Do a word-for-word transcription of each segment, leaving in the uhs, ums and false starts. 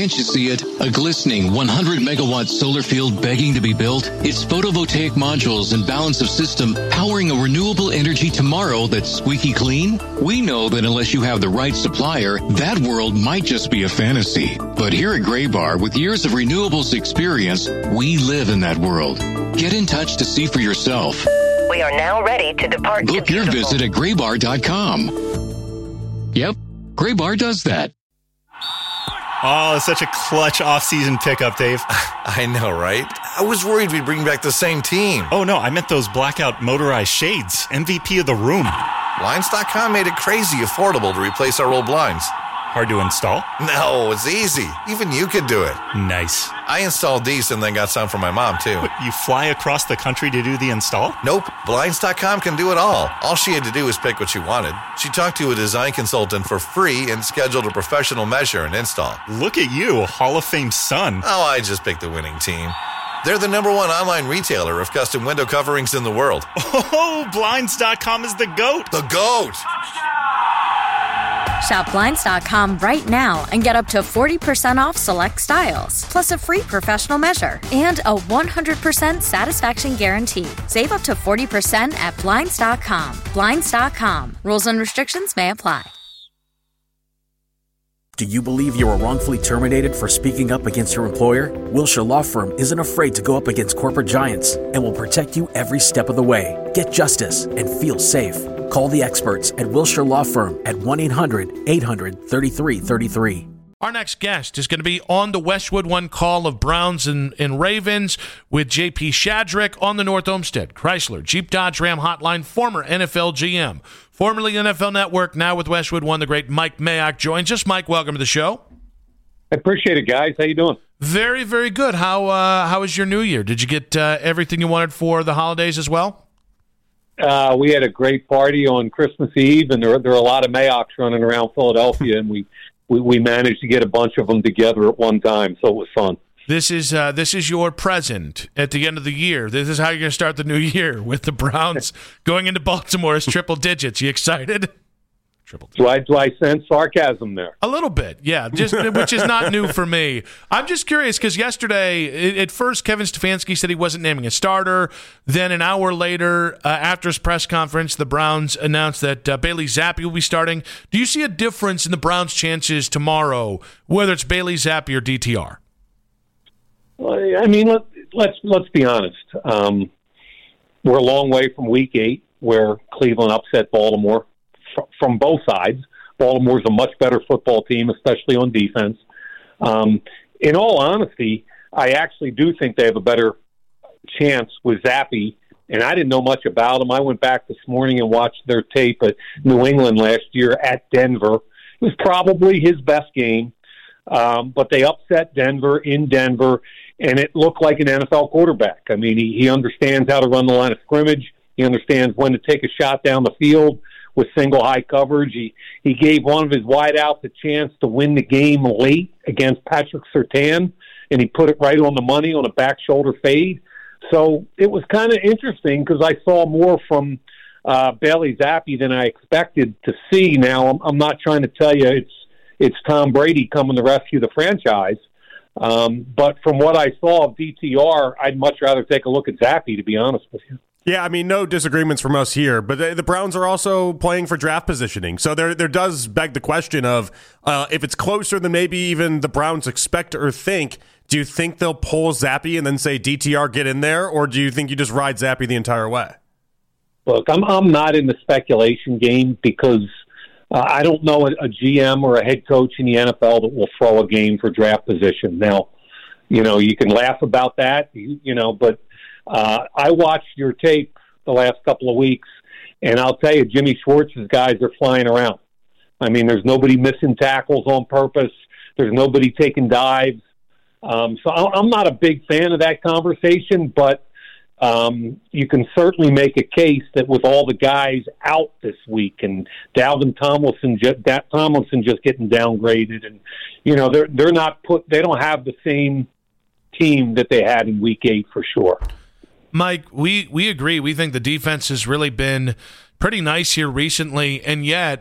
Can't you see it? A glistening one hundred megawatt solar field begging to be built? It's photovoltaic modules and balance of system powering a renewable energy tomorrow that's squeaky clean? We know that unless you have the right supplier, that world might just be a fantasy. But here at Graybar, with years of renewables experience, we live in that world. Get in touch to see for yourself. We are now ready to depart. Book your visit at graybar dot com. Yep, Graybar does that. Oh, it's such a clutch off-season pickup, Dave. I know, right? I was worried we'd bring back the same team. Oh, no, I meant those blackout motorized shades. M V P of the room. Blinds dot com made it crazy affordable to replace our old blinds. Hard to install? No, it's easy. Even you could do it. Nice. I installed these and then got some for my mom, too. What, you fly across the country to do the install? Nope. Blinds dot com can do it all. All she had to do was pick what she wanted. She talked to a design consultant for free and scheduled a professional measure and install. Look at you, Hall of Fame son. Oh, I just picked the winning team. They're the number one online retailer of custom window coverings in the world. Oh, Blinds dot com is the GOAT. The GOAT! Shop Blinds dot com right now and get up to forty percent off select styles, plus a free professional measure and a one hundred percent satisfaction guarantee. Save up to forty percent at Blinds dot com. Blinds dot com. Rules and restrictions may apply. Do you believe you were wrongfully terminated for speaking up against your employer? Wilshire Law Firm isn't afraid to go up against corporate giants and will protect you every step of the way. Get justice and feel safe. Call the experts at Wilshire Law Firm at one eight hundred eight hundred thirty-three thirty-three. Our next guest is going to be on the Westwood One call of Browns and, and Ravens with J P Shadrick on the North Olmsted Chrysler Jeep Dodge Ram Hotline, former N F L G M, formerly N F L Network, now with Westwood One. The great Mike Mayock joins us. Mike, welcome to the show. I appreciate it, guys. How you doing? Very, very good. How uh, how was your New Year? Did you get uh, everything you wanted for the holidays as well? Uh, we had a great party on Christmas Eve, and there, there are a lot of Mayocks running around Philadelphia, and we, we, we managed to get a bunch of them together at one time, so it was fun. This is uh, this is your present at the end of the year. This is how you're going to start the new year with the Browns going into Baltimore as triple digits. You excited? Triple digits. Do I, do I sense sarcasm there? A little bit, yeah, just which is not new for me. I'm just curious because yesterday, at first, Kevin Stefanski said he wasn't naming a starter. Then an hour later, uh, after his press conference, the Browns announced that uh, Bailey Zappi will be starting. Do you see a difference in the Browns' chances tomorrow, whether it's Bailey Zappi or D T R? Well, I mean, let, let's let's be honest. Um, we're a long way from Week Eight, where Cleveland upset Baltimore. From both sides. Baltimore's a much better football team, especially on defense. Um, in all honesty, I actually do think they have a better chance with Zappi, and I didn't know much about him. I went back this morning and watched their tape at New England last year at Denver. It was probably his best game, um, but they upset Denver in Denver, and it looked like an N F L quarterback. I mean, he, he understands how to run the line of scrimmage. He understands when to take a shot down the field with single high coverage. He he gave one of his wideouts a chance to win the game late against Patrick Surtain, and he put it right on the money on a back shoulder fade. So it was kind of interesting because I saw more from uh, Bailey Zappi than I expected to see. Now, I'm, I'm not trying to tell you it's it's Tom Brady coming to rescue the franchise, um, but from what I saw of D T R, I'd much rather take a look at Zappi, to be honest with you. Yeah, I mean, no disagreements from us here, but the, the Browns are also playing for draft positioning. So there there does beg the question of uh, if it's closer than maybe even the Browns expect or think, do you think they'll pull Zappi and then say, D T R, get in there? Or do you think you just ride Zappi the entire way? Look, I'm I'm not in the speculation game because uh, I don't know a, a G M or a head coach in the N F L that will throw a game for draft position. Now, you know, you can laugh about that, you, you know, but Uh, I watched your tape the last couple of weeks, and I'll tell you, Jimmy Schwartz's guys are flying around. I mean, there's nobody missing tackles on purpose. There's nobody taking dives. Um, so I'm not a big fan of that conversation, but um, you can certainly make a case that with all the guys out this week and Dalvin Tomlinson, just, Tomlinson just getting downgraded, and you know they're they're not put. They don't have the same team that they had in Week Eight for sure. Mike, we, we agree. We think the defense has really been pretty nice here recently, and yet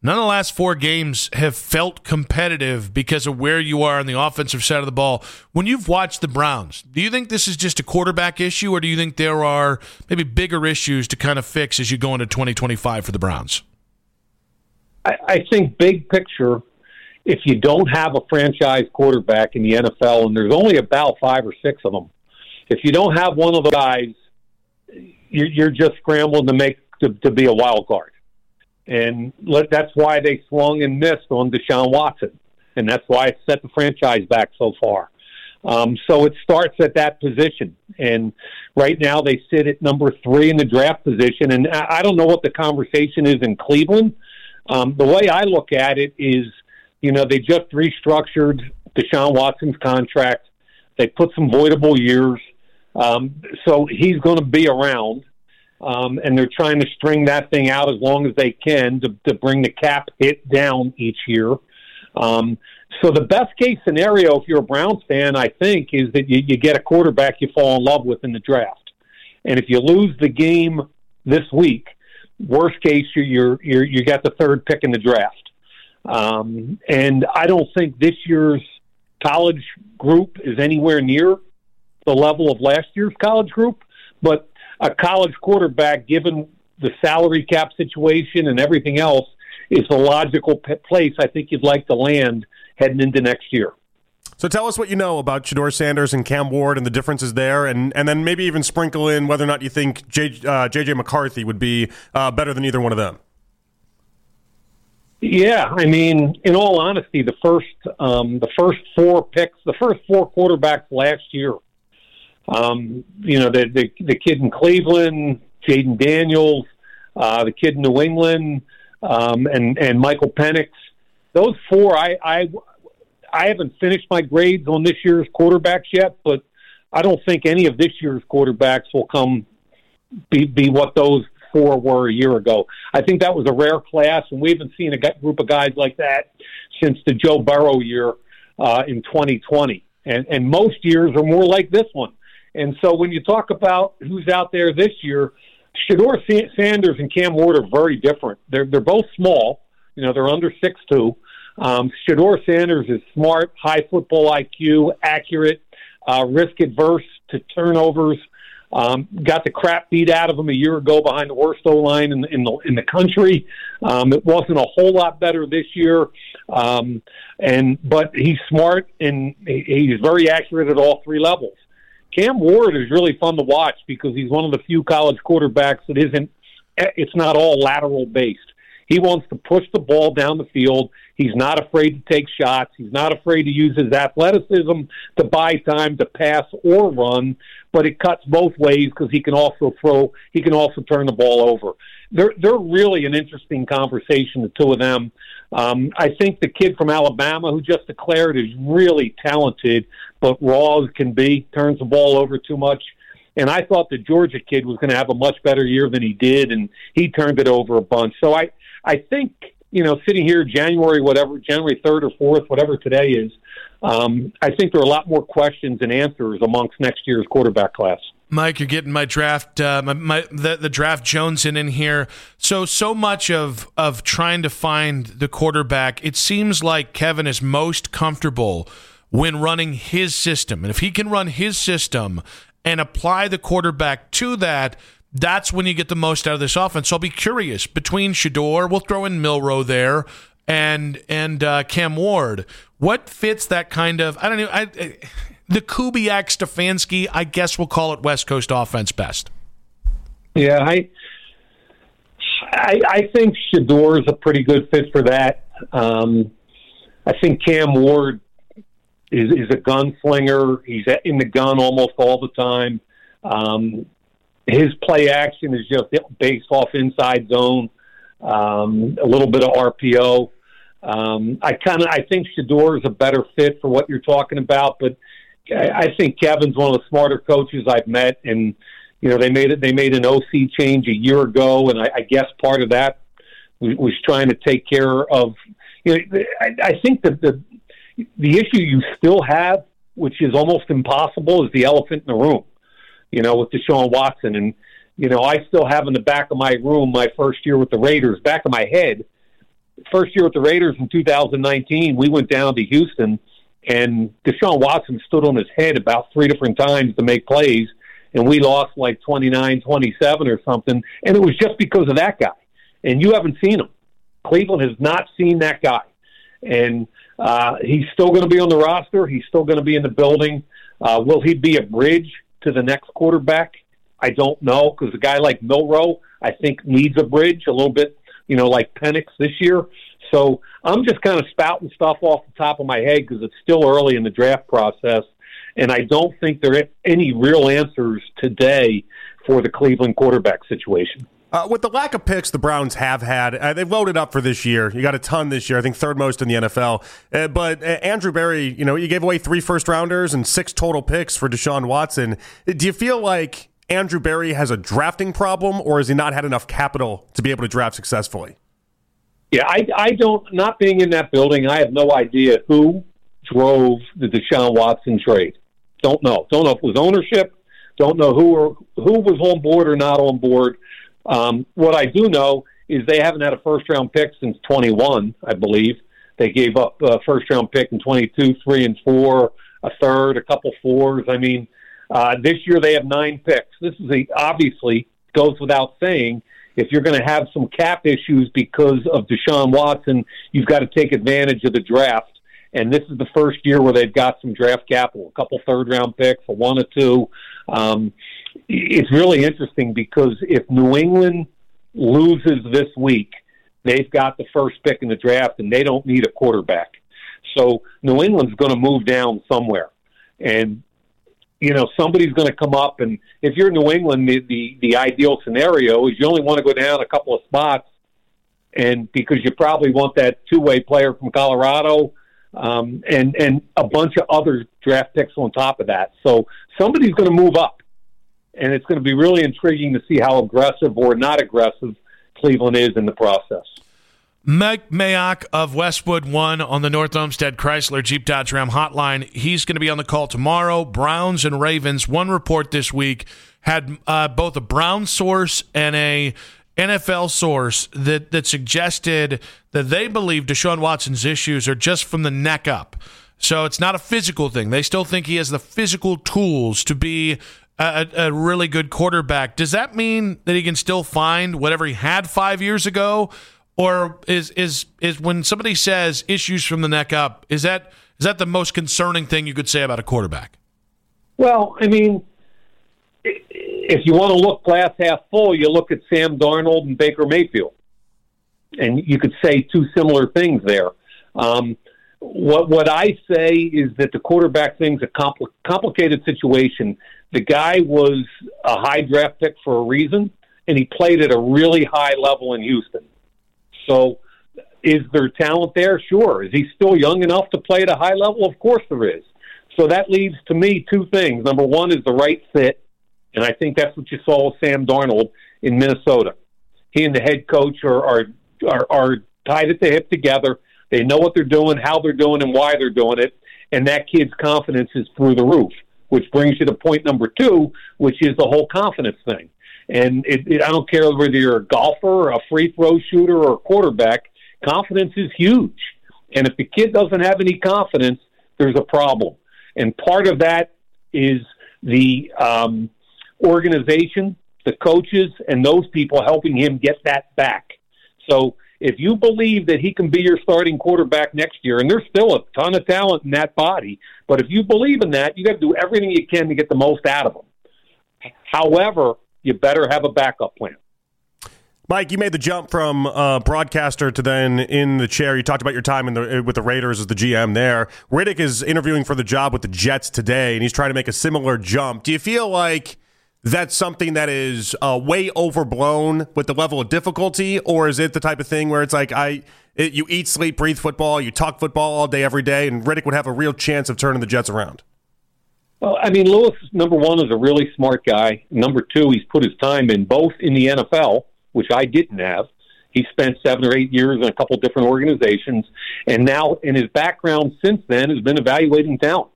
None of the last four games have felt competitive because of where you are on the offensive side of the ball. When you've watched the Browns, do you think this is just a quarterback issue, or do you think there are maybe bigger issues to kind of fix as you go into twenty twenty-five for the Browns? I, I think big picture, if you don't have a franchise quarterback in the N F L, and there's only about five or six of them, if you don't have one of the guys, you're, you're just scrambling to make to, to be a wild card. And let, that's why they swung and missed on Deshaun Watson, and that's why it set the franchise back so far. Um, so it starts at that position, and right now they sit at number three in the draft position. And I, I don't know what the conversation is in Cleveland. Um, the way I look at it is, you know, they just restructured Deshaun Watson's contract. They put some voidable years, um, so he's going to be around. Um, and they're trying to string that thing out as long as they can to, to bring the cap hit down each year. Um, so the best case scenario, if you're a Browns fan, I think, is that you, you get a quarterback you fall in love with in the draft. And if you lose the game this week, worst case, you're, you're, you're you got the third pick in the draft. Um, and I don't think this year's college group is anywhere near the level of last year's college group, but a college quarterback, given the salary cap situation and everything else, is the logical p- place I think you'd like to land heading into next year. So tell us what you know about Shedeur Sanders and Cam Ward and the differences there, and, and then maybe even sprinkle in whether or not you think J, uh, J J McCarthy would be uh, better than either one of them. Yeah, I mean, in all honesty, the first um, the first four picks, the first four quarterbacks last year, Um, you know, the, the the kid in Cleveland, Jaden Daniels, uh, the kid in New England, um, and and Michael Penix. Those four, I, I I haven't finished my grades on this year's quarterbacks yet, but I don't think any of this year's quarterbacks will come be be what those four were a year ago. I think that was a rare class, and we haven't seen a group of guys like that since the Joe Burrow year uh, in twenty twenty, and and most years are more like this one. And so when you talk about who's out there this year, Shedeur Sanders and Cam Ward are very different. They're they're both small. You know, they're under six two. Um, Shedeur Sanders is smart, high football I Q, accurate, uh, risk adverse to turnovers. Um, got the crap beat out of him a year ago behind the worst O-line in, in the in the country. Um, it wasn't a whole lot better this year, um, and but he's smart and he's very accurate at all three levels. Cam Ward is really fun to watch because he's one of the few college quarterbacks that isn't, it's not all lateral based. He wants to push the ball down the field. He's not afraid to take shots. He's not afraid to use his athleticism to buy time to pass or run, but it cuts both ways because he can also throw, he can also turn the ball over. They're, they're really an interesting conversation, the two of them. Um, I think the kid from Alabama who just declared is really talented, but raw as can be, turns the ball over too much. And I thought the Georgia kid was going to have a much better year than he did, and he turned it over a bunch. So I, I think, you know, sitting here January, whatever, January third or fourth, whatever today is, um, I think there are a lot more questions than answers amongst next year's quarterback class. Mike, you're getting my draft, uh, my, my the, the draft Jones in in here. So, so much of of trying to find the quarterback, it seems like Kevin is most comfortable when running his system. And if he can run his system and apply the quarterback to that, that's when you get the most out of this offense. So I'll be curious, between Shedeur, we'll throw in Milroe there, and and uh, Cam Ward, what fits that kind of, I don't know, I, I, the Kubiak Stefanski, I guess we'll call it West Coast offense best. Yeah, I I, I think Shedeur is a pretty good fit for that. Um, I think Cam Ward is, is a gunslinger. He's in the gun almost all the time. Um, his play action is just based off inside zone, um, a little bit of R P O. Um, I kind of I think Shedeur is a better fit for what you're talking about, but I, I think Kevin's one of the smarter coaches I've met, and you know they made it. They made an O C change a year ago, and I, I guess part of that was, was trying to take care of. You know, I, I think that the the issue you still have, which is almost impossible, is the elephant in the room. You know, with Deshaun Watson, and you know, I still have in the back of my room my first year with the Raiders, back of my head, first year with the Raiders in two thousand nineteen, we went down to Houston, and Deshaun Watson stood on his head about three different times to make plays, and we lost like twenty-nine twenty-seven or something, and it was just because of that guy. And you haven't seen him. Cleveland has not seen that guy. And uh, he's still going to be on the roster. He's still going to be in the building. Uh, will he be a bridge to the next quarterback? I don't know, because a guy like Milroe, I think, needs a bridge a little bit, you know, like Penix this year. So I'm just kind of spouting stuff off the top of my head because it's still early in the draft process, and I don't think there are any real answers today for the Cleveland quarterback situation. Uh, with the lack of picks the Browns have had, uh, they've loaded up for this year. You got a ton this year, I think third most in the N F L. Uh, but uh, Andrew Berry, you know, you gave away three first-rounders and six total picks for Deshaun Watson. Do you feel like Andrew Berry has a drafting problem, or has he not had enough capital to be able to draft successfully? Yeah, I, I don't, not being in that building, I have no idea who drove the Deshaun Watson trade. Don't know. Don't know if it was ownership. Don't know who or, who was on board or not on board. Um, what I do know is they haven't had a first-round pick since twenty-one, I believe. They gave up a first-round pick in twenty-two, three and four, a third, a couple fours. I mean, uh, this year they have nine picks. This is a, obviously goes without saying, if you're going to have some cap issues because of Deshaun Watson, you've got to take advantage of the draft. And this is the first year where they've got some draft capital, a couple third-round picks, a one or two. Um, it's really interesting because if New England loses this week, they've got the first pick in the draft, and they don't need a quarterback. So New England's going to move down somewhere. And, you know, somebody's going to come up, and if you're New England, the, the, the ideal scenario is you only want to go down a couple of spots, and because you probably want that two-way player from Colorado, um, and, and a bunch of other draft picks on top of that. So somebody's going to move up, and it's going to be really intriguing to see how aggressive or not aggressive Cleveland is in the process. Mike Mayock of Westwood One on the North Olmsted Chrysler Jeep Dodge Ram hotline. He's going to be on the call tomorrow. Browns and Ravens. One report this week had uh, both a Brown source and a N F L source that, that suggested that they believe Deshaun Watson's issues are just from the neck up. So it's not a physical thing. They still think he has the physical tools to be a, a really good quarterback. Does that mean that he can still find whatever he had five years ago? Or is is is when somebody says issues from the neck up, is that is that the most concerning thing you could say about a quarterback? Well, I mean, if you want to look glass half full, you look at Sam Darnold and Baker Mayfield, and you could say two similar things there. Um, what what I say is that the quarterback thing's a compl- complicated situation. The guy was a high draft pick for a reason, and he played at a really high level in Houston. So is there talent there? Sure. Is he still young enough to play at a high level? Of course there is. So that leaves to me two things. Number one is the right fit, and I think that's what you saw with Sam Darnold in Minnesota. He and the head coach are are are, are tied at the hip together. They know what they're doing, how they're doing, and why they're doing it, and that kid's confidence is through the roof, which brings you to point number two, which is the whole confidence thing. And it, it, I don't care whether you're a golfer, a free throw shooter, or a quarterback, confidence is huge. And if the kid doesn't have any confidence, there's a problem. And part of that is the um, organization, the coaches, and those people helping him get that back. So if you believe that he can be your starting quarterback next year, and there's still a ton of talent in that body, but if you believe in that, you got to do everything you can to get the most out of him. However, you better have a backup plan. Mike, you made the jump from uh, broadcaster to then in the chair. You talked about your time in the, with the Raiders as the G M there. Riddick is interviewing for the job with the Jets today, and he's trying to make a similar jump. Do you feel like that's something that is uh, way overblown with the level of difficulty, or is it the type of thing where it's like I it, you eat, sleep, breathe football, you talk football all day, every day, and Riddick would have a real chance of turning the Jets around? Well, I mean, Lewis, number one, is a really smart guy. Number two, he's put his time in both in the N F L, which I didn't have. He spent seven or eight years in a couple different organizations, and now in his background since then has been evaluating talent.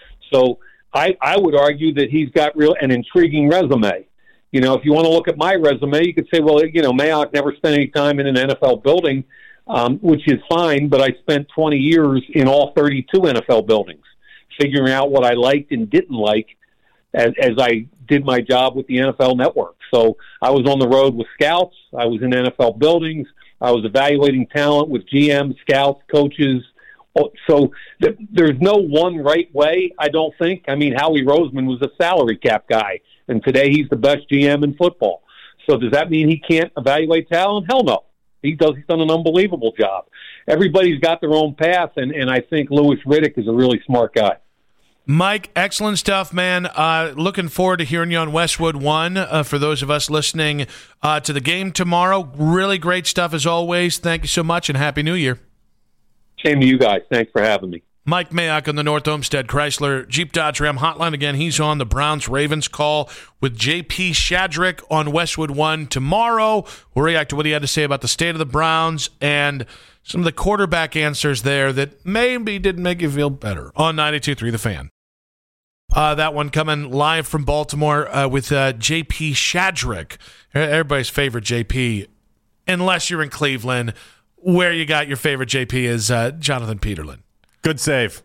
So I, I would argue that he's got real an intriguing resume. You know, if you want to look at my resume, you could say, well, you know, Mayock never spent any time in an N F L building. um, which is fine, but I spent twenty years in all thirty-two N F L buildings, figuring out what I liked and didn't like as, as I did my job with the N F L Network. So I was on the road with scouts. I was in N F L buildings. I was evaluating talent with G Ms, scouts, coaches. So th- there's no one right way, I don't think. I mean, Howie Roseman was a salary cap guy, and today he's the best G M in football. So does that mean he can't evaluate talent? Hell no. He does. He's done an unbelievable job. Everybody's got their own path, and, and I think Louis Riddick is a really smart guy. Mike, excellent stuff, man. Uh, looking forward to hearing you on Westwood One. Uh, for those of us listening uh, to the game tomorrow, really great stuff as always. Thank you so much, and Happy New Year. Same to you guys. Thanks for having me. Mike Mayock on the North Olmsted Chrysler Jeep Dodge Ram hotline. Again, he's on the Browns-Ravens call with J P Shadrick on Westwood One tomorrow. We'll react to what he had to say about the state of the Browns and some of the quarterback answers there that maybe didn't make you feel better on ninety-two point three The Fan. Uh, that one coming live from Baltimore uh, with uh, J P Shadrick, everybody's favorite J P, unless you're in Cleveland, where you got your favorite J P is uh, Jonathan Peterlin. Good save.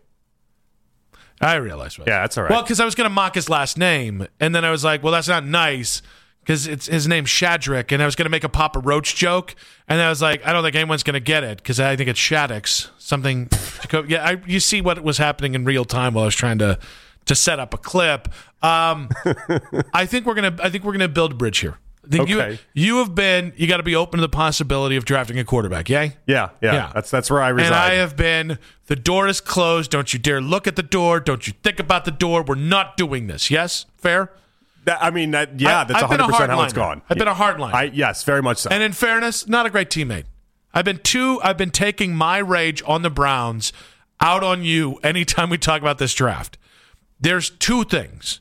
I realized. Well. Yeah, that's all right. Well, because I was going to mock his last name, and then I was like, well, that's not nice, because it's his name's Shadrick, and I was going to make a Papa Roach joke, and I was like, I don't think anyone's going to get it, because I think it's Shaddix. Something. yeah, I, you see what was happening in real time while I was trying to to set up a clip. Um, I think we're gonna. I think we're gonna build a bridge here. I think okay. you you have been. You got to be open to the possibility of drafting a quarterback. Yay? Yeah, yeah, yeah. That's that's where I reside. And I have been. The door is closed. Don't you dare look at the door. Don't you think about the door. We're not doing this. Yes, fair. That, I mean, that, yeah, I, that's I've one hundred percent how it's hardliner. gone. I've been a hardliner. I yes, very much so. And in fairness, not a great teammate. I've been too. I've been taking my rage on the Browns out on you anytime we talk about this draft. There's two things.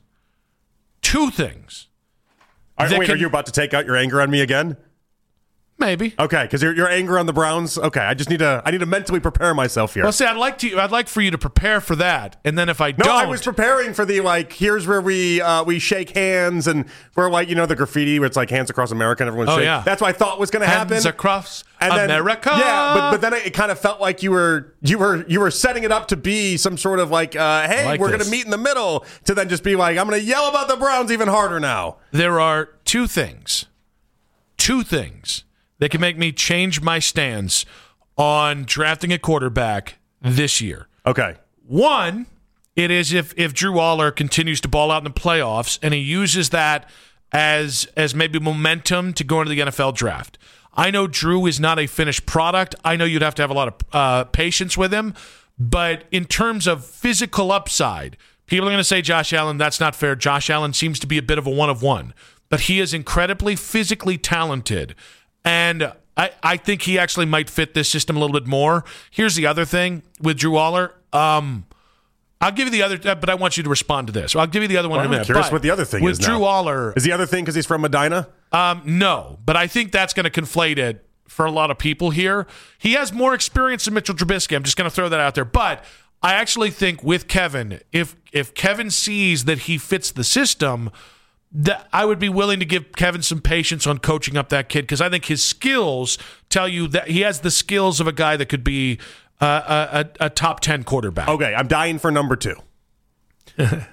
Two things. Are, wait, can, are you about to take out your anger on me again? Maybe. Okay, because your your anger on the Browns. Okay, I just need to I need to mentally prepare myself here. Well, see, I'd like to. I'd like for you to prepare for that, and then if I no, don't, I was preparing for the like. Here's where we uh, we shake hands, and we're like, you know, the graffiti where it's like hands across America, and everyone's oh, shaking. yeah. That's what I thought was going to happen. Hands across and then, America. Yeah, but but then it kind of felt like you were you were you were setting it up to be some sort of like, uh, hey, like we're going to meet in the middle. To then just be like, I'm going to yell about the Browns even harder now. There are two things. Two things. They can make me change my stance on drafting a quarterback this year. Okay. One, it is if, if Drew Aller continues to ball out in the playoffs and he uses that as as maybe momentum to go into the N F L draft. I know Drew is not a finished product. I know you'd have to have a lot of uh, patience with him. But in terms of physical upside, people are going to say, Josh Allen, that's not fair. Josh Allen seems to be a bit of a one of one. But he is incredibly physically talented. And I, I think he actually might fit this system a little bit more. Here's the other thing with Drew Aller. Um, I'll give you the other, but I want you to respond to this. I'll give you the other one well, in a I'm minute. curious but what the other thing with is Drew now. Aller. Is the other thing because he's from Medina? Um, no, but I think that's going to conflate it for a lot of people here. He has more experience than Mitchell Trubisky. I'm just going to throw that out there. But I actually think with Kevin, if if Kevin sees that he fits the system, that I would be willing to give Kevin some patience on coaching up that kid, because I think his skills tell you that he has the skills of a guy that could be uh, a, a, a top ten quarterback. Okay, I'm dying for number two. I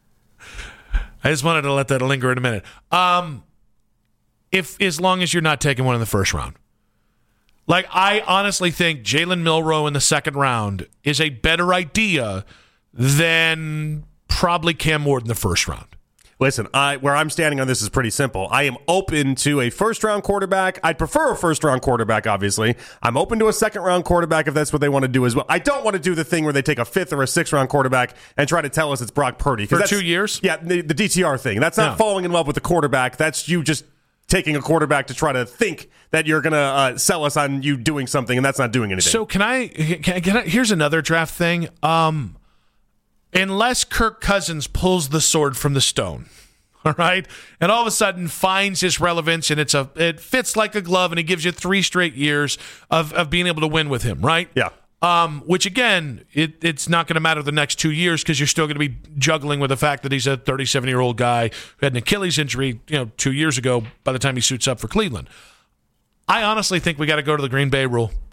just wanted to let that linger in a minute. Um, if as long as you're not taking one in the first round. Like, I honestly think Jalen Milroe in the second round is a better idea than probably Cam Ward in the first round. Listen, I, where I'm standing on this is pretty simple. I am open to a first-round quarterback. I'd prefer a first-round quarterback, obviously. I'm open to a second-round quarterback if that's what they want to do as well. I don't want to do the thing where they take a fifth or a sixth-round quarterback and try to tell us it's Brock Purdy. For two years? Yeah, the, the D T R thing. That's not no. falling in love with the quarterback. That's you just taking a quarterback to try to think that you're going to uh, sell us on you doing something, and that's not doing anything. So can I, can I, can I here's another draft thing. Um, unless Kirk Cousins pulls the sword from the stone, all right, and all of a sudden finds his relevance, and it's a it fits like a glove, and he gives you three straight years of, of being able to win with him, right? Yeah. Um, which, again, it, it's not going to matter the next two years because you're still going to be juggling with the fact that he's a thirty-seven-year-old guy who had an Achilles injury, you know, two years ago by the time he suits up for Cleveland. I honestly think we got to go to the Green Bay rule.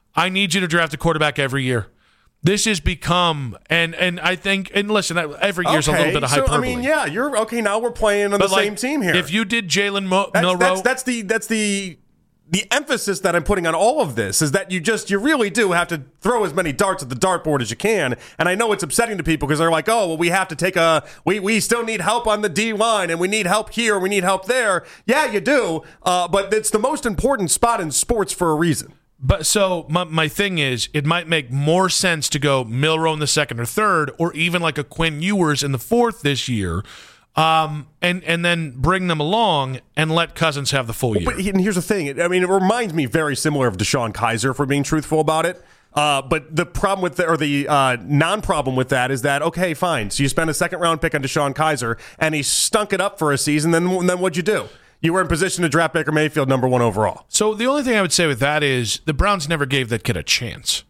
I need you to draft a quarterback every year. This has become, and and I think, and listen, every year's okay, a little bit of hyperbole. So, I mean, yeah, you're okay. Now we're playing on but the like, same team here. If you did Jalen Mo- that's, Milroe, that's, that's the that's the the emphasis that I'm putting on all of this is that you just you really do have to throw as many darts at the dartboard as you can. And I know it's upsetting to people because they're like, oh, well, we have to take a we we still need help on the D line, and we need help here, we need help there. Yeah, you do, uh, but it's the most important spot in sports for a reason. But so my, my thing is, it might make more sense to go Milroe in the second or third, or even like a Quinn Ewers in the fourth this year, um, and and then bring them along and let Cousins have the full year. But and here's the thing: I mean, it reminds me very similar of DeShone Kizer, if we're being truthful about it. Uh, but the problem with the, or the uh, non-problem with that is that okay, fine. So you spend a second round pick on DeShone Kizer, and he stunk it up for a season. Then then what'd you do? You were in position to draft Baker Mayfield number one overall. So the only thing I would say with that is the Browns never gave that kid a chance.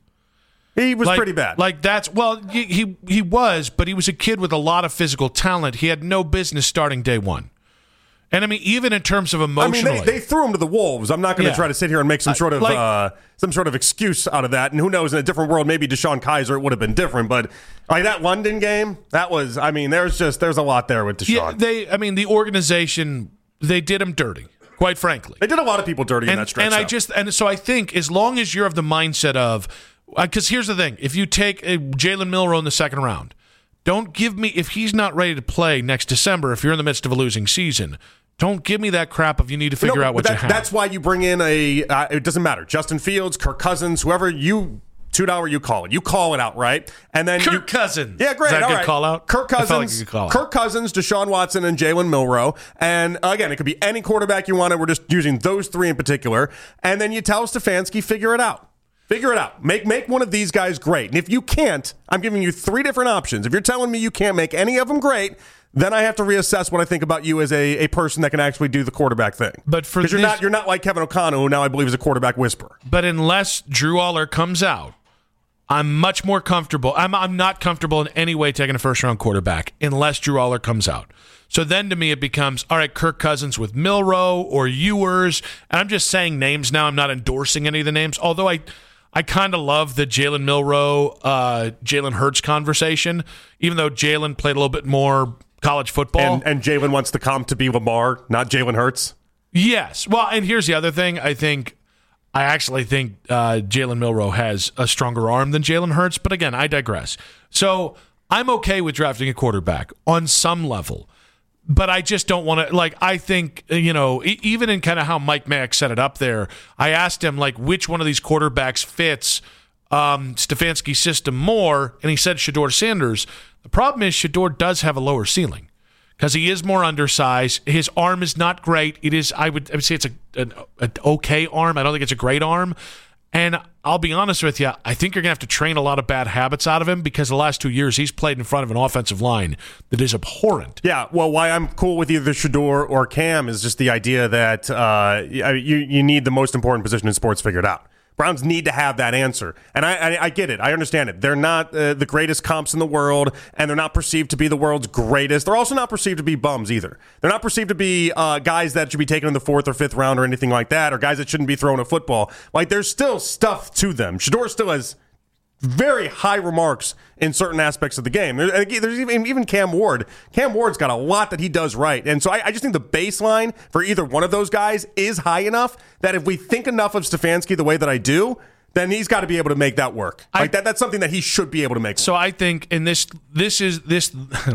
He was like, pretty bad. Like that's well, he, he he was, but he was a kid with a lot of physical talent. He had no business starting day one. And I mean, even in terms of emotionally, I mean, they, they threw him to the wolves. I'm not going to yeah. try to sit here and make some sort of like, uh, some sort of excuse out of that. And who knows? In a different world, maybe DeShone Kizer it would have been different. But like that London game, that was. I mean, there's just there's a lot there with DeShone. Yeah, they. I mean, the organization they did him dirty. Quite frankly, they did a lot of people dirty and, in that stretch. And I just and so I think as long as you're of the mindset of, because here's the thing: if you take a Jalen Milroe in the second round, don't give me if he's not ready to play next December. If you're in the midst of a losing season, don't give me that crap of you need to figure no, out what that, you have. That's why you bring in a. Uh, it doesn't matter. Justin Fields, Kirk Cousins, whoever you. Two dollar, you call it. You call it out, right? And then Kirk you, Cousins. Yeah, great. Is that all a good right. call out? Kirk Cousins. Like call Kirk Cousins, Deshaun Watson, and Jalen Milroe. And again, it could be any quarterback you wanted. We're just using those three in particular. And then you tell Stefanski, figure it out. Figure it out. Make make one of these guys great. And if you can't, I'm giving you three different options. If you're telling me you can't make any of them great, then I have to reassess what I think about you as a, a person that can actually do the quarterback thing. But for because you're not you're not like Kevin O'Connell, who now I believe is a quarterback whisperer. But unless Drew Aller comes out, I'm much more comfortable. I'm I'm not comfortable in any way taking a first-round quarterback unless Drew Aller comes out. So then to me it becomes, all right, Kirk Cousins with Milroe or Ewers. And I'm just saying names now. I'm not endorsing any of the names, although I I kind of love the Jalen Milroe, uh, Jalen Hurts conversation, even though Jalen played a little bit more college football. And, and Jalen wants the comp to be Lamar, not Jalen Hurts. Yes. Well, and here's the other thing. I think I actually think uh, Jalen Milroe has a stronger arm than Jalen Hurts, but again, I digress. So I'm okay with drafting a quarterback on some level, but I just don't want to, like, I think, you know, e- even in kind of how Mike Mayock set it up there, I asked him, like, which one of these quarterbacks fits um, Stefanski's system more, and he said Shedeur Sanders. The problem is Shedeur does have a lower ceiling. Because he is more undersized. His arm is not great. It is, I would, I would say it's a, an, an okay arm. I don't think it's a great arm. And I'll be honest with you, I think you're going to have to train a lot of bad habits out of him because the last two years he's played in front of an offensive line that is abhorrent. Yeah, well, why I'm cool with either Shedeur or Cam is just the idea that uh, you, you need the most important position in sports figured out. Browns need to have that answer. And I, I, I get it. I understand it. They're not uh, the greatest comps in the world, and they're not perceived to be the world's greatest. They're also not perceived to be bums either. They're not perceived to be uh, guys that should be taken in the fourth or fifth round or anything like that, or guys that shouldn't be throwing a football. Like, there's still stuff to them. Shedeur still has very high remarks in certain aspects of the game. There's even, even Cam Ward. Cam Ward's got a lot that he does right. And so I, I just think the baseline for either one of those guys is high enough that if we think enough of Stefanski the way that I do, then he's got to be able to make that work. Like I, that, that's something that he should be able to make. So work. I think in this, this is this.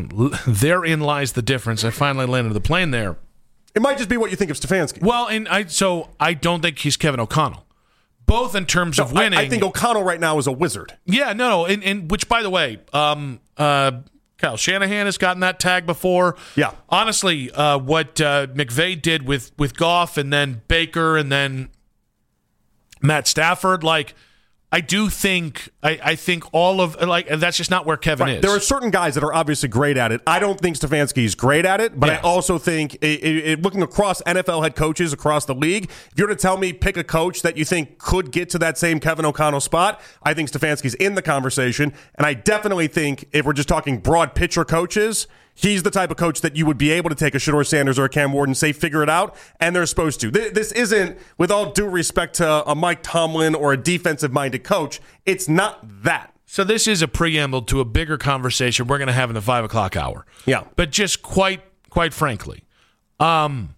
Therein lies the difference. I finally landed the plane there. It might just be what you think of Stefanski. Well, and I so I don't think he's Kevin O'Connell. Both in terms no, of winning. I, I think O'Connell right now is a wizard. Yeah, no, no. And, and which, by the way, um, uh, Kyle Shanahan has gotten that tag before. Yeah. Honestly, uh, what uh, McVay did with, with Goff and then Baker and then Matt Stafford, like, I do think I, I think all of like that's just not where Kevin right. is. There are certain guys that are obviously great at it. I don't think Stefanski's great at it, but yeah. I also think it, it, it, looking across N F L head coaches across the league, if you were to tell me pick a coach that you think could get to that same Kevin O'Connell spot, I think Stefanski's in the conversation. And I definitely think if we're just talking broad picture coaches, he's the type of coach that you would be able to take a Shedeur Sanders or a Cam Ward and say, figure it out, and they're supposed to. This isn't, with all due respect to a Mike Tomlin or a defensive-minded coach, it's not that. So this is a preamble to a bigger conversation we're going to have in the five o'clock hour. Yeah. But just quite, quite frankly, um,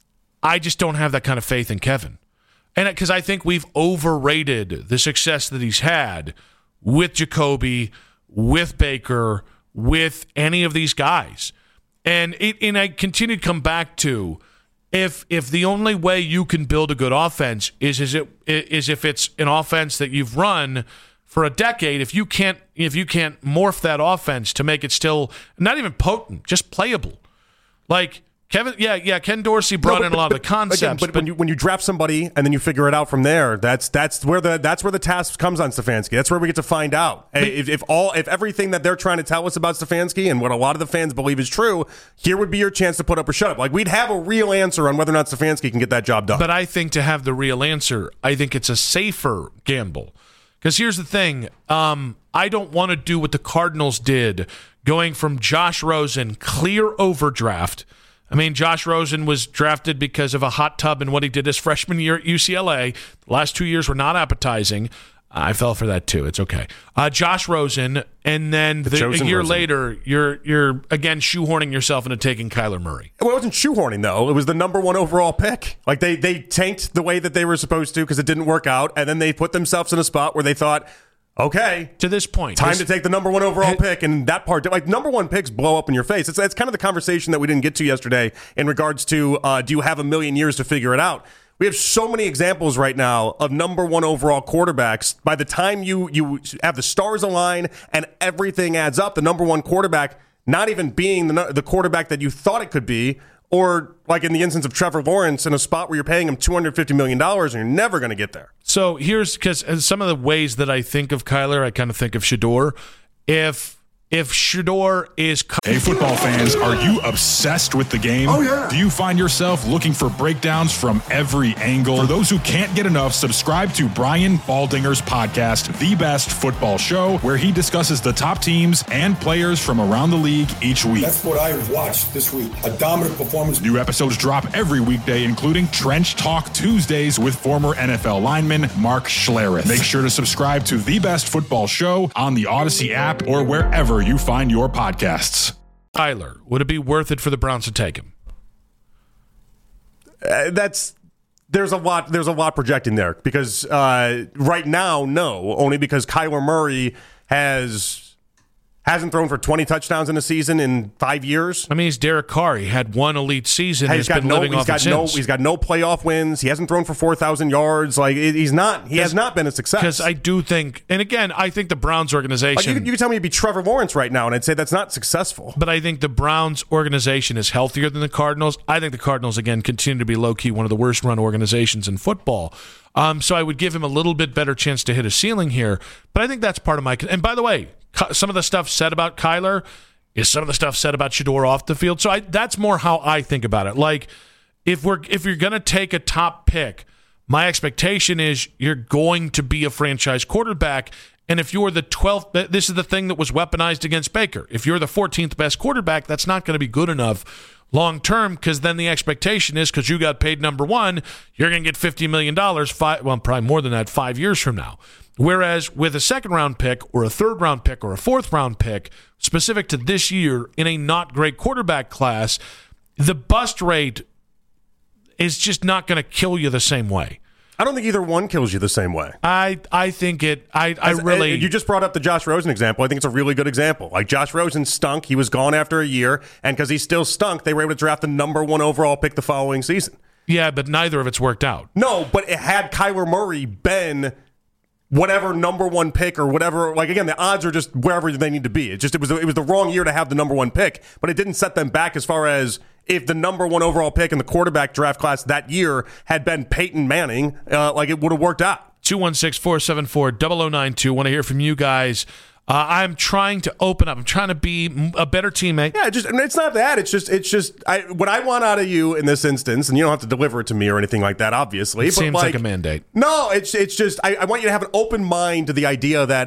I just don't have that kind of faith in Kevin. And because I think we've overrated the success that he's had with Jacoby, with Baker, with any of these guys. And it, and I continue to come back to if if the only way you can build a good offense is is it is if it's an offense that you've run for a decade, if you can't if you can't morph that offense to make it still not even potent, just playable. Like Kevin, yeah, yeah. Ken Dorsey brought no, but, in a lot but, of the concepts, again, but, but when you when you draft somebody and then you figure it out from there, that's that's where the that's where the task comes on Stefanski. That's where we get to find out but, if, if all if everything that they're trying to tell us about Stefanski and what a lot of the fans believe is true. Here would be your chance to put up or shut up. Like we'd have a real answer on whether or not Stefanski can get that job done. But I think to have the real answer, I think it's a safer gamble. Because here's the thing, um, I don't want to do what the Cardinals did, going from Josh Rosen clear overdraft. I mean, Josh Rosen was drafted because of a hot tub and what he did his freshman year at U C L A. The last two years were not appetizing. I fell for that too. It's okay. Uh, Josh Rosen, and then the the, a year Rosen. later, you're you're again shoehorning yourself into taking Kyler Murray. Well, it wasn't shoehorning though. It was the number one overall pick. Like they they tanked the way that they were supposed to because it didn't work out, and then they put themselves in a spot where they thought, okay, to this point, time this, to take the number one overall pick, and that part, like number one picks blow up in your face. It's it's kind of the conversation that we didn't get to yesterday in regards to uh, do you have a million years to figure it out? We have so many examples right now of number one overall quarterbacks. By the time you you have the stars align and everything adds up, the number one quarterback not even being the the quarterback that you thought it could be, or like in the instance of Trevor Lawrence in a spot where you're paying him two hundred fifty million dollars and you're never going to get there. So here's because some of the ways that I think of Kyler, I kind of think of Shedeur. If If Shedeur is... Hey, football fans, are you obsessed with the game? Oh, yeah. Do you find yourself looking for breakdowns from every angle? For those who can't get enough, subscribe to Brian Baldinger's podcast, The Best Football Show, where he discusses the top teams and players from around the league each week. That's what I watched this week. A dominant performance. New episodes drop every weekday, including Trench Talk Tuesdays with former N F L lineman Mark Schlereth. Make sure to subscribe to The Best Football Show on the Odyssey app or wherever you find your podcasts. Kyler, would it be worth it for the Browns to take him? Uh, that's there's a lot there's a lot projecting there because uh, right now, no, only because Kyler Murray has hasn't thrown for twenty touchdowns in a season in five years. I mean, he's Derek Carr. He had one elite season. Hey, he's got been no, living he's off got it no, since. He's got no playoff wins. He hasn't thrown for four thousand yards. Like he's not. He has not been a success. Because I do think, and again, I think the Browns organization. Like you, you could tell me it'd be Trevor Lawrence right now, and I'd say that's not successful. But I think the Browns organization is healthier than the Cardinals. I think the Cardinals again continue to be low key one of the worst run organizations in football. Um, so I would give him a little bit better chance to hit a ceiling here. But I think that's part of my. And by the way, some of the stuff said about Kyler is some of the stuff said about Shedeur off the field. So I, that's more how I think about it. Like, if we're if you're going to take a top pick, my expectation is you're going to be a franchise quarterback. And if you're the twelfth, this is the thing that was weaponized against Baker. If you're the fourteenth best quarterback, that's not going to be good enough long term, because then the expectation is because you got paid number one, you're going to get fifty million dollars, five, well, probably more than that, five years from now. Whereas with a second-round pick or a third-round pick or a fourth-round pick, specific to this year in a not great quarterback class, the bust rate is just not going to kill you the same way. I don't think either one kills you the same way. I I think it. I, I As, really. You just brought up the Josh Rosen example. I think it's a really good example. Like Josh Rosen stunk. He was gone after a year, and because he still stunk, they were able to draft the number one overall pick the following season. Yeah, but neither of it's worked out. No, but it had Kyler Murray been whatever number one pick or whatever, like again, the odds are just wherever they need to be. It just it was it was the wrong year to have the number one pick, but it didn't set them back as far as if the number one overall pick in the quarterback draft class that year had been Peyton Manning, uh, like it would have worked out. two one six, four seven four, zero zero nine two. Want to hear from you guys. Uh, I'm trying to open up. I'm trying to be a better teammate. Yeah, just it's not that. It's just it's just I, what I want out of you in this instance, and you don't have to deliver it to me or anything like that, obviously. It but seems like, like a mandate. No, it's it's just I, I want you to have an open mind to the idea that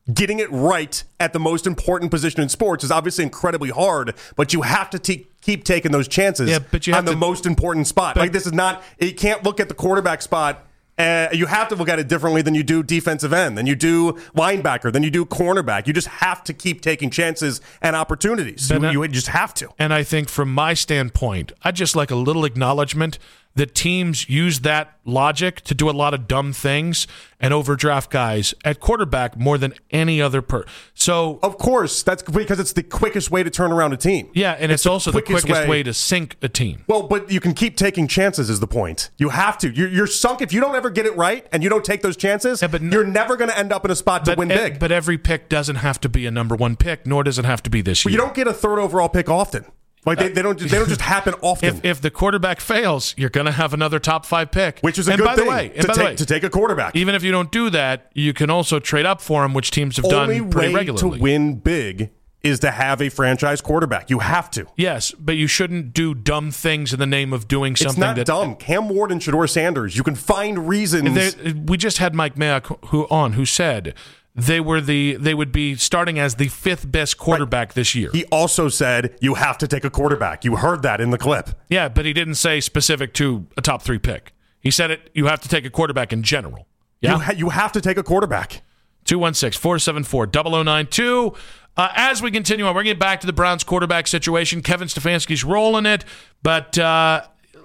getting it right at the most important position in sports is obviously incredibly hard, but you have to te- keep taking those chances yeah, but you have on the to, most important spot. But, like this is not, you can't look at the quarterback spot. Uh, you have to look at it differently than you do defensive end, than you do linebacker, than you do cornerback. You just have to keep taking chances and opportunities. You, you just have to. And I think from my standpoint, I'd just like a little acknowledgement that teams use that logic to do a lot of dumb things and overdraft guys at quarterback more than any other per. So of course, that's because it's the quickest way to turn around a team. Yeah, and it's, it's the also quickest the quickest way. way to sink a team. Well, but you can keep taking chances is the point. You have to. You're, you're sunk if you don't ever get it right and you don't take those chances. Yeah, but you're never going to end up in a spot to win e- big. But every pick doesn't have to be a number one pick, nor does it have to be this well, year. You don't get a third overall pick often. Like they, they don't they don't just happen often. If, if the quarterback fails, you're going to have another top five pick, which is a and good by thing the way, and to, by take, the way, to take a quarterback. Even if you don't do that, you can also trade up for him, which teams have Only done pretty way regularly. To win big is to have a franchise quarterback. You have to. Yes, but you shouldn't do dumb things in the name of doing something. It's not that, dumb. Cam Ward and Shedeur Sanders. You can find reasons. They, we just had Mike Mayock who on who said. They were the they would be starting as the fifth best quarterback right. this year. He also said you have to take a quarterback. You heard that in the clip. Yeah, but he didn't say specific to a top three pick. He said it. You have to take a quarterback in general. Yeah, you, ha- you have to take a quarterback. two one six, four seven four, zero zero nine two. Uh, as we continue on, we're getting back to the Browns quarterback situation. Kevin Stefanski's rolling it, but uh,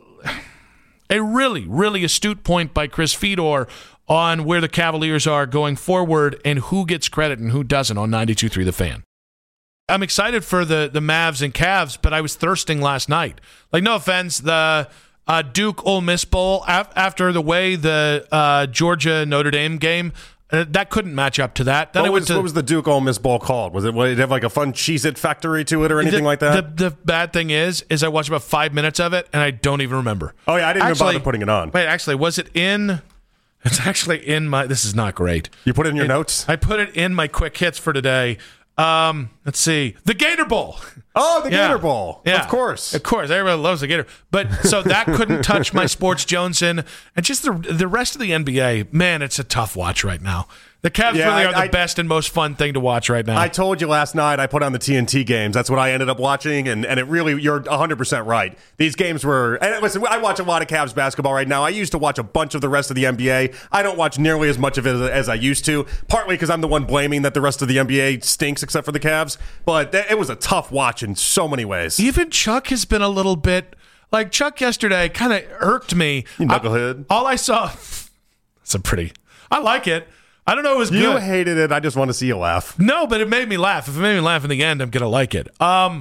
a really, really astute point by Chris Fedor on where the Cavaliers are going forward and who gets credit and who doesn't on ninety-two point three The Fan. I'm excited for the, the Mavs and Cavs, but I was thirsting last night. Like, no offense, the uh, Duke-Ole Miss Bowl, af- after the way the uh, Georgia-Notre Dame game, uh, that couldn't match up to that. Then what, I went was, to, what was the Duke-Ole Miss Bowl called? Was it, did it have like a fun Cheez-It factory to it or anything the, like that? The, the bad thing is, is I watched about five minutes of it, and I don't even remember. Oh, yeah, I didn't actually, even bother putting it on. Wait, actually, was it in... It's actually in my... This is not great. You put it in your it, notes? I put it in my quick hits for today. Um, let's see. The Gator Bowl. Oh, the yeah. Gator Bowl. Yeah. Of course. Of course. Everybody loves the Gator. But so that couldn't touch my Sports Johnson. And just the the rest of the N B A, man, it's a tough watch right now. The Cavs yeah, really I, are the I, best and most fun thing to watch right now. I told you last night I put on the T N T games. That's what I ended up watching, and, and it really, you're one hundred percent right. These games were, and listen, I watch a lot of Cavs basketball right now. I used to watch a bunch of the rest of the N B A. I don't watch nearly as much of it as, as I used to, partly because I'm the one blaming that the rest of the N B A stinks except for the Cavs, but it was a tough watch in so many ways. Even Chuck has been a little bit, like Chuck yesterday kind of irked me. You knucklehead. I, all I saw, it's a pretty, I like it. I don't know it was you good. You hated it. I just want to see you laugh. No, but it made me laugh. If it made me laugh in the end, I'm going to like it. Um,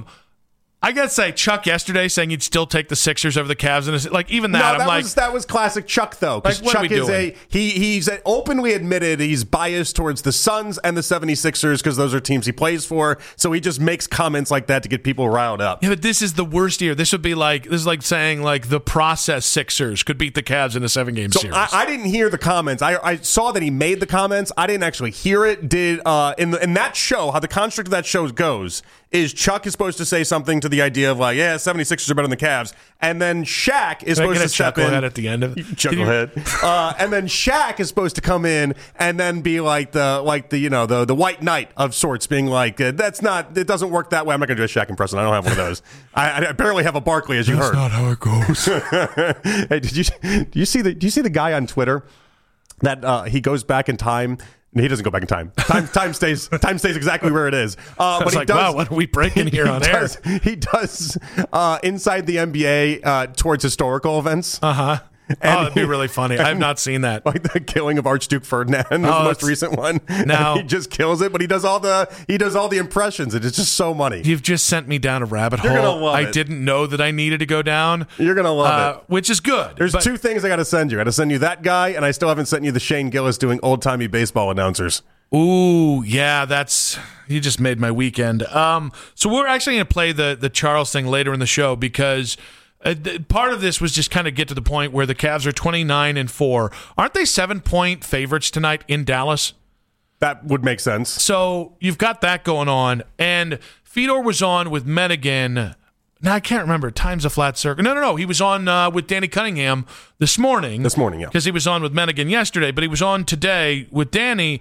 I got to say, Chuck yesterday saying he'd still take the Sixers over the Cavs. And like, even that, no, I'm that like. Was, that was classic Chuck, though. Because like, Chuck is a. He, he's a, openly admitted he's biased towards the Suns and the seventy-sixers because those are teams he plays for. So he just makes comments like that to get people riled up. Yeah, but this is the worst year. This would be like. This is like saying, like, the process Sixers could beat the Cavs in a seven game so series. I, I didn't hear the comments. I, I saw that he made the comments. I didn't actually hear it. Did uh, in, the, in that show, how the construct of that show goes is Chuck is supposed to say something to the idea of like, yeah, seventy-sixers are better than the Cavs. And then Shaq is Can supposed I get to step in. Chucklehead at the end of it. Chucklehead. uh, and then Shaq is supposed to come in and then be like the, like the, you know, the, the white knight of sorts, being like, uh, that's not, it doesn't work that way. I'm not going to do a Shaq impression. I don't have one of those. I, I barely have a Barkley, as you that's heard. That's not how it goes. Hey, did you, do you see the, do you see the guy on Twitter that uh, he goes back in time? He doesn't go back in time. Time, time stays. Time stays exactly where it is. Uh, but he like, does. Wow, what are we breaking here on he air? Does, he does uh, inside the N B A uh, towards historical events. Uh huh. Oh, it'd be really funny. I've not seen that. Like the killing of Archduke Ferdinand was oh, the most recent one. Now he just kills it, but he does all the he does all the impressions, and it's just so money. You've just sent me down a rabbit You're hole. Gonna love I it. didn't know that I needed to go down. You're gonna love uh, it, which is good. There's but- two things I got to send you. I got to send you that guy, and I still haven't sent you the Shane Gillis doing old timey baseball announcers. Ooh, yeah, that's you just made my weekend. Um, so we're actually going to play the the Charles thing later in the show because uh, th- part of this was just kind of get to the point where the Cavs are twenty-nine and four. Aren't they seven point favorites tonight in Dallas? That would make sense. So you've got that going on, and Fedor was on with Medigan. Now I can't remember. Time's a flat circle. No, no, no. He was on uh, with Danny Cunningham this morning. This morning, yeah, because he was on with Medigan yesterday, but he was on today with Danny.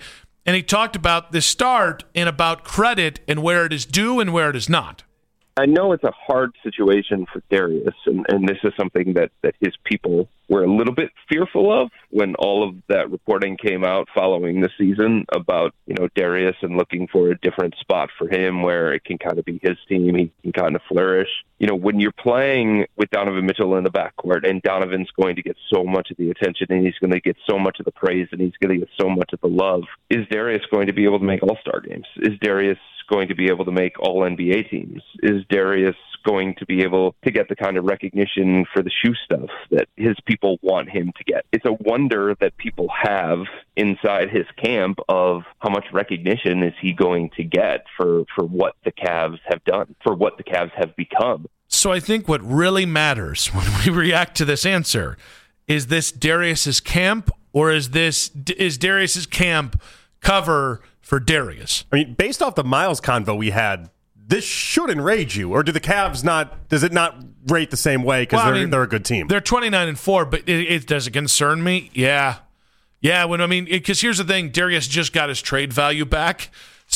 and he talked about this start and about credit and where it is due and where it is not. I know it's a hard situation for Darius, and, and this is something that, that his people were a little bit fearful of when all of that reporting came out following the season about, you know, Darius and looking for a different spot for him where it can kind of be his team, he can kind of flourish. You know, when you're playing with Donovan Mitchell in the backcourt, and Donovan's going to get so much of the attention, and he's going to get so much of the praise, and he's going to get so much of the love, is Darius going to be able to make All-Star games? Is Darius going to be able to make all N B A teams? Is Darius going to be able to get the kind of recognition for the shoe stuff that his people want him to get? It's a wonder that people have inside his camp of how much recognition is he going to get for, for what the Cavs have done, for what the Cavs have become. So I think what really matters when we react to this answer is this Darius's camp, or is this is Darius's camp cover for Darius? I mean, based off the Miles convo we had, this should enrage you, or do the Cavs not? Does it not rate the same way because well, they're I mean, they're a good team? They're twenty-nine and four, but it, it does it concern me? Yeah, yeah. When I mean, because here's the thing: Darius just got his trade value back.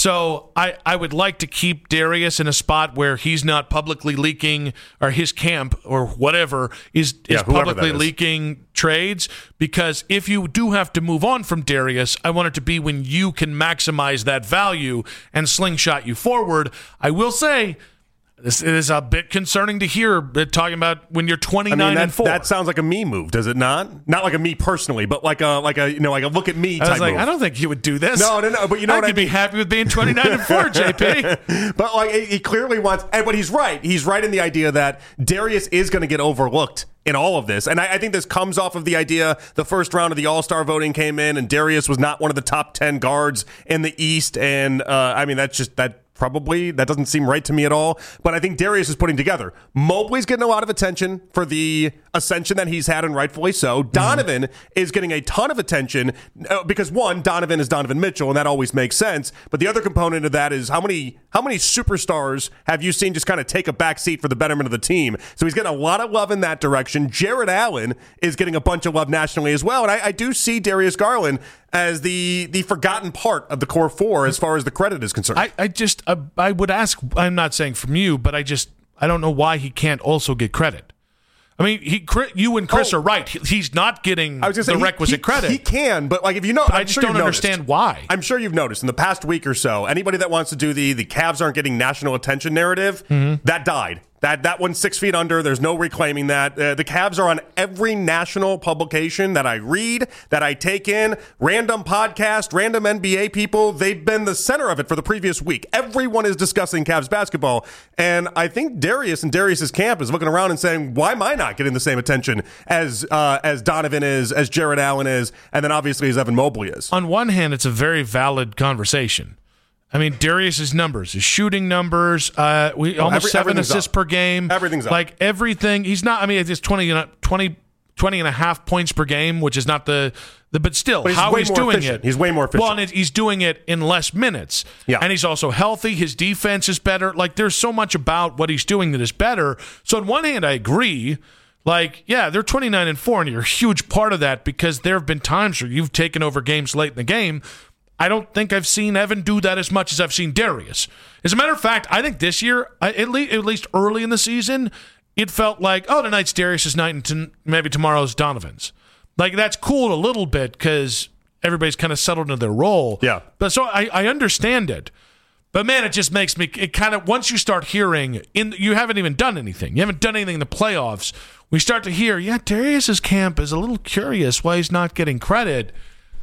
So I, I would like to keep Darius in a spot where he's not publicly leaking, or his camp or whatever is, is yeah, publicly is. leaking trades, because if you do have to move on from Darius, I want it to be when you can maximize that value and slingshot you forward. I will say, this is a bit concerning to hear talking about when you're twenty-nine I mean, that, and four. That sounds like a me move, does it not? Not like a me personally, but like a like a you know like a look at me type I was like, move. I don't think you would do this. No, no, no. But you know I what I could mean? be happy with being twenty-nine and four, J P. But like he clearly wants, but he's right. He's right in the idea that Darius is going to get overlooked in all of this. And I, I think this comes off of the idea the first round of the All-Star voting came in, and Darius was not one of the top ten guards in the East. And uh, I mean, that's just that. Probably. That doesn't seem right to me at all. But I think Darius is putting together. Mobley's getting a lot of attention for the ascension that he's had, and rightfully so. Donovan mm-hmm. is getting a ton of attention uh, because, one, Donovan is Donovan Mitchell, and that always makes sense. But the other component of that is how many how many superstars have you seen just kind of take a back seat for the betterment of the team? So he's getting a lot of love in that direction. Jared Allen is getting a bunch of love nationally as well. And I, I do see Darius Garland as the the forgotten part of the core four as far as the credit is concerned. I, I just, uh, I would ask, I'm not saying from you, but I just, I don't know why he can't also get credit. I mean, he, you and Chris oh, are right. He, he's not getting I was the say, he, requested he, credit. He can, but like if you know, I just sure don't understand why. I'm sure you've noticed in the past week or so, anybody that wants to do the the Cavs aren't getting national attention narrative, mm-hmm. that died. That that one's six feet under. There's no reclaiming that. Uh, the Cavs are on every national publication that I read, that I take in, random podcast, random N B A people. They've been the center of it for the previous week. Everyone is discussing Cavs basketball. And I think Darius and Darius's camp is looking around and saying, why am I not getting the same attention as uh, as Donovan is, as Jared Allen is, and then obviously as Evan Mobley is? On one hand, it's a very valid conversation. I mean, Darius's numbers, his shooting numbers, uh, we oh, almost every, seven assists up. per game. Everything's up. Like everything. He's not, I mean, it's twenty, twenty, twenty and a half points per game, which is not the, the but still, but he's how way he's more doing efficient. it. He's way more efficient. Well, and it, he's doing it in less minutes. Yeah. And he's also healthy. His defense is better. Like, there's so much about what he's doing that is better. So on one hand, I agree. Like, yeah, they're twenty-nine and four, and you're a huge part of that because there have been times where you've taken over games late in the game. I don't think I've seen Evan do that as much as I've seen Darius. As a matter of fact, I think this year, at least, at least early in the season, it felt like, oh, tonight's Darius' night and t- maybe tomorrow's Donovan's. Like, that's cool a little bit because everybody's kind of settled into their role. Yeah. But so I, I understand it. But, man, it just makes me – it kind of – once you start hearing – in you haven't even done anything. You haven't done anything in the playoffs. We start to hear, yeah, Darius's camp is a little curious why he's not getting credit.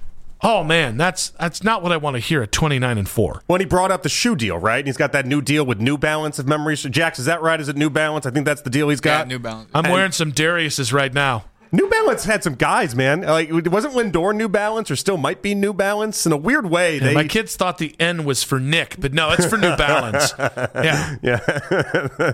Oh, man, that's that's not what I want to hear at twenty-nine and four. When he brought up the shoe deal, right? And he's got that new deal with New Balance, if memory. Jax, is that right? Is it New Balance? I think that's the deal he's got. Yeah, New Balance. I'm and wearing some Darius's right now. New Balance had some guys, man. Like, wasn't Lindor New Balance, or still might be New Balance? In a weird way, yeah, they... my kids thought the N was for Nick, but no, it's for New Balance. Yeah, yeah.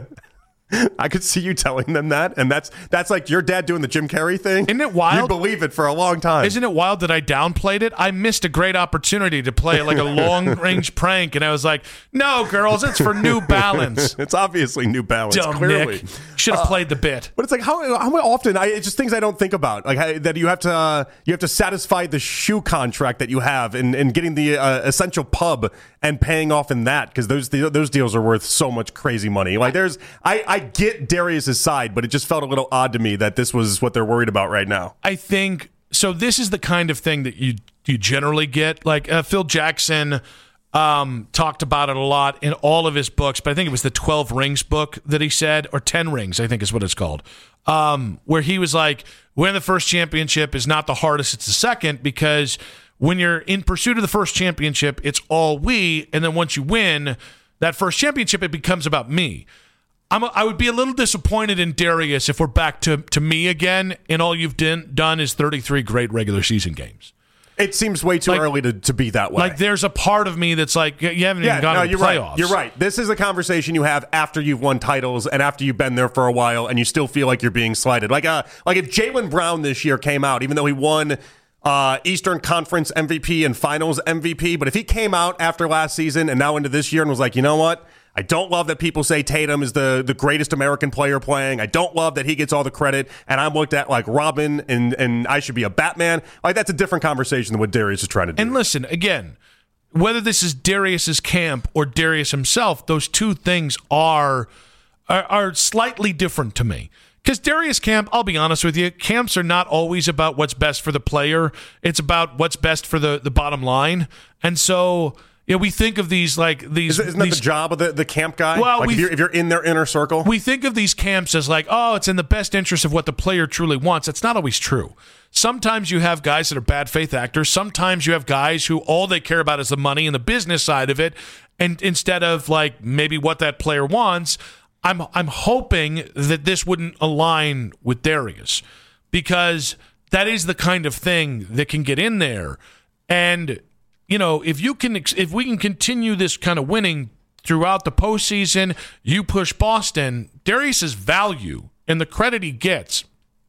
I could see you telling them that, and that's that's like your dad doing the Jim Carrey thing. Isn't it wild? You believe it for a long time. Isn't it wild that I downplayed it? I missed a great opportunity to play like a long-range prank, and I was like, no, girls, it's for New Balance. It's obviously New Balance, Dumb clearly. Nick. should have uh, played the bit. But it's like how how often? I, it's just things I don't think about. Like how, that you have to uh, you have to satisfy the shoe contract that you have, and, and getting the uh, essential pub and paying off in that, because those those deals are worth so much crazy money. Like there's, I I get Darius's side, but it just felt a little odd to me that this was what they're worried about right now. I think so. This is the kind of thing that you you generally get. Like uh, Phil Jackson. Um, talked about it a lot in all of his books, but I think it was the twelve Rings book that he said, or ten Rings, I think is what it's called, um, where he was like, winning the first championship is not the hardest, it's the second, because when you're in pursuit of the first championship, it's all we, and then once you win that first championship, it becomes about me. I'm a, I would be a little disappointed in Darius if we're back to, to me again, and all you've done, done is thirty-three great regular season games. It seems way too like, early to, to be that way. Like, there's a part of me that's like, you haven't yeah, even gone no, to the you're playoffs. Right. You're right. This is a conversation you have after you've won titles and after you've been there for a while and you still feel like you're being slighted. Like, uh, like if Jaylen Brown this year came out, even though he won uh, Eastern Conference M V P and Finals M V P, but if he came out after last season and now into this year and was like, you know what? I don't love that people say Tatum is the, the greatest American player playing. I don't love that he gets all the credit, and I'm looked at like Robin, and, and I should be a Batman. Like, that's a different conversation than what Darius is trying to do. And listen, again, whether this is Darius's camp or Darius himself, those two things are are, are slightly different to me. Because Darius camp, I'll be honest with you, camps are not always about what's best for the player. It's about what's best for the, the bottom line. And so... Yeah, we think of these like these. Isn't that these, the job of the, the camp guy? Well, like we, if, you're, if you're in their inner circle, we think of these camps as like, oh, it's in the best interest of what the player truly wants. That's not always true. Sometimes you have guys that are bad faith actors. Sometimes you have guys who all they care about is the money and the business side of it, and instead of like maybe what that player wants. I'm I'm hoping that this wouldn't align with Darius, because that is the kind of thing that can get in there. And you know, if you can, if we can continue this kind of winning throughout the postseason, you push Boston. Darius's value and the credit he gets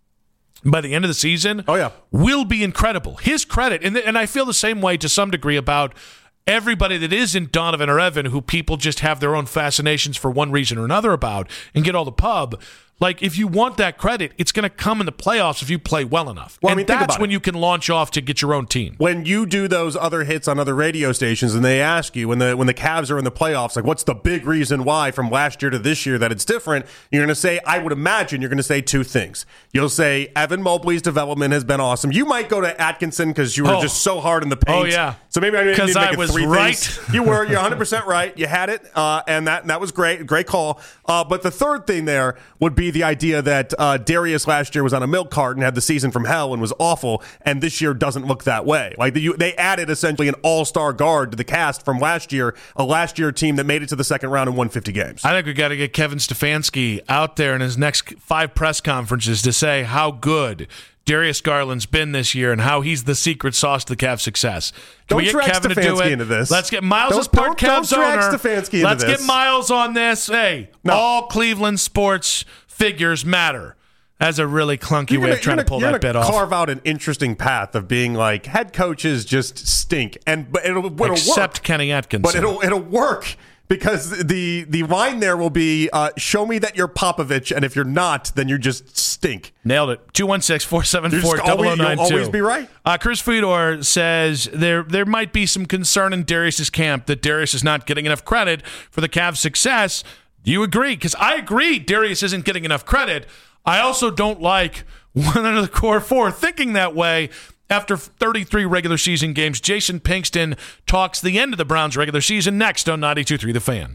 by the end of the season, oh yeah, will be incredible. His credit, and and I feel the same way to some degree about everybody that isn't Donovan or Evan, who people just have their own fascinations for one reason or another about and get all the pub. Like, if you want that credit, it's going to come in the playoffs if you play well enough. Well, and I mean, that's when it. you can launch off to get your own team. When you do those other hits on other radio stations and they ask you, when the when the Cavs are in the playoffs, like, what's the big reason why from last year to this year that it's different, you're going to say, I would imagine you're going to say two things. You'll say, Evan Mobley's development has been awesome. You might go to Atkinson because you were oh. just so hard in the paint. Oh, yeah. So maybe I didn't need to make I it was three right. things. You were. You're one hundred percent right. You had it, uh, and that, that was great. Great call. Uh, but the third thing there would be the idea that Uh, Darius last year was on a milk carton, had the season from hell, and was awful, and this year doesn't look that way. Like the, you, they added essentially an all-star guard to the cast from last year, a last year team that made it to the second round and won fifty games. I think we got to get Kevin Stefanski out there in his next five press conferences to say how good Darius Garland's been this year and how he's the secret sauce to the Cavs' success. Can don't we get drag Kevin Stefanski to do it? into this. Let's get Miles don't, as part don't, Cavs don't drag owner. Stefanski into Let's this. get Miles on this. Hey, no. all Cleveland sports figures matter. That's a really clunky you're way gonna, of trying gonna, to pull that bit off. Carve out an interesting path of being like, head coaches just stink, and but it'll, it'll except work. Kenny Atkinson. But it'll it'll work because the the line there will be uh, show me that you're Popovich, and if you're not, then you just stink. Nailed it. two one six, four seven four, zero zero nine two. You'll always be right. Uh, Chris Fedor says there there might be some concern in Darius's camp that Darius is not getting enough credit for the Cavs' success. Do you agree? Because I agree Darius isn't getting enough credit. I also don't like one out of the core four thinking that way after thirty-three regular season games. Jason Pinkston talks the end of the Browns regular season next on ninety-two point three The Fan.